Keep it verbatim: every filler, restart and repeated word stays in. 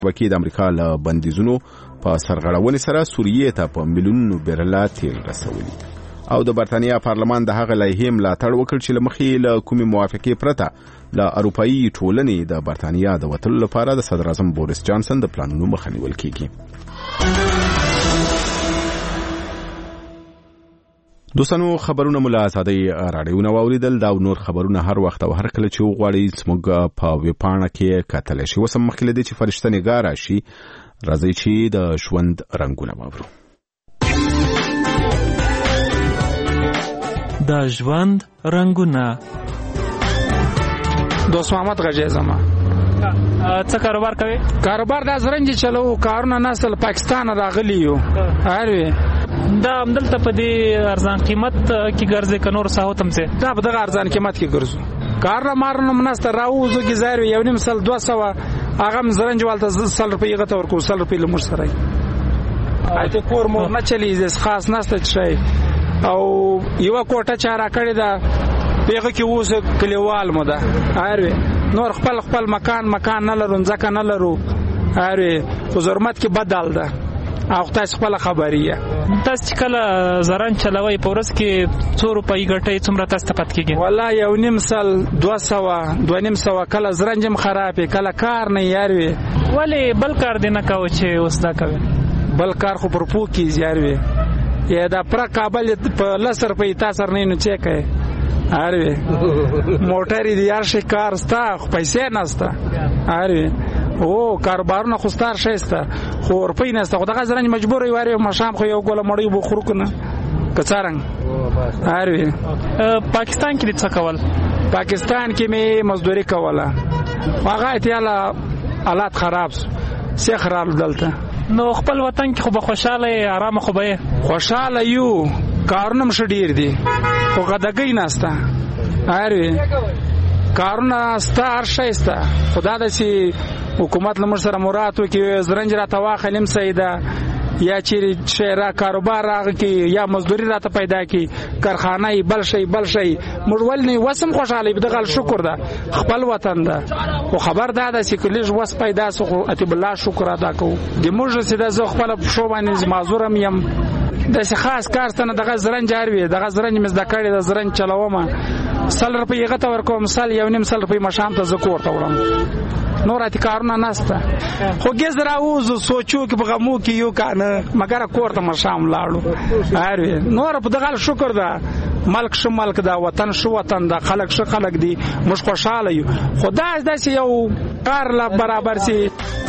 وکیل د امریکا له بندیزونو په سرغړونې سره سوریې ته په میلیونونو بیرله تیل رسولي او د برتانیا پارلمان د هغه لایحې ملاتړ وکړ چې له مخې له کومې موافقې پرته له اروپایي ټولنې د برتانیا د وتلو لپاره د صدر اعظم بوریس جانسن د پلانونو مخه نیول کیږي. دوستانو خبرونه مو له ازادۍ راډیو نه واوریدل. دا نور خبرونه هر وخت او هر کله چې وغواړئ زموږ په ویبپاڼه کې کتلی شئ. اوس هم مخکې له دې چې فرشته نګاه راشي راځئ چې د ژوند رنګونه واورو. د ژوند رنګونه. دوست محمد غجی زما. څه کاروبار کوي؟ کاروبار د زرنج چلو کارونه نسل پاکستان راغلی یو. هروي دا همدلته په دې ارزان قیمت کې ګرځي که نور ساحو تم څه؟ دا په دغه ارزان قیمت کې ګرځو. کارونه مارونه مناسته راوځو کې زارو یو نیم سل دوه سوه هغه زرنج والته سل روپۍ غته ورکو سل روپۍ له موږ سره. اته کور مور نه چلی خاص نسته شي او یو کوټه چاره کړی دا پیغه کې اوس کلیوال مو ده. هروي نور خپل خپل مکان مکان نه لرو ځکه نه لرو. هروي په ضرورت کې بدل ده او تاسو خپل خبريه. تاسو کله زران چلوي په ورځ کې څو روپۍ ګټي څومره تاسو ته پات کیږي؟ والله یو نیم سل دوه سوه دوه نیم سوه کله زرنجم خرابې کله کار نه یاروي. ولی بل کار دی نه کاوه چې اوس دا کوي؟ بل کار خو پر پو کې یاروي یا دا پر کابل په لس روپۍ تاسو نه نو چیک کوي. هروي موټر دی یار شي کار ستا پیسې نسته. هروي او کاروبارونه خو ستار شيسته خو روپۍ نسته خو دغه زرنج مجبور یو واره مشام خو یو ګوله مړی بو خورو کنه کڅارنګ. هروي پاکستان کې څه کول؟ پاکستان کې می مزدوري کوله هغه اتیاله حالات خراب سي خراب دلته. نو خپل وطن کې خو به خوشاله آرام خو به خوشاله یو کارونه مش ډیر دي خو غدګی نسته. هروي کارونه ستار شيسته خدا د سي حکومت لمر سره مراتو کې زرنج را تواخلم سیدا یا چې شهره کاروبار راغ کې یا مزدوري راته پیدا کی کارخانه بل شي بل شي مړول نه وسم خوشاله بدغل شکر ده خپل وطن ده او خبر ده د سیکلیج وس پیدا سو اتی بالله شکر ادا کو د موږ سیدا زه خپل شو باندې معذورم يم د خاص کارستنه دغه زرنج هروي دغه زرنج مزد کړی د زرنج چلومه سل روپۍ غته ورکوم سل یو نیم سل روپۍ مشام ته زکور ته ورم نور اتی کارونه نسته خو گزرا اوز سوچو کې بغمو کې یو کنه مګر کور ته مشام لاړو. هروي نور په دغه شکر ده ملک شو ملک دا وطن شو وطن دا خلق شو خلق دی مش خوشاله یو خدای داسې یو کار لا برابر سي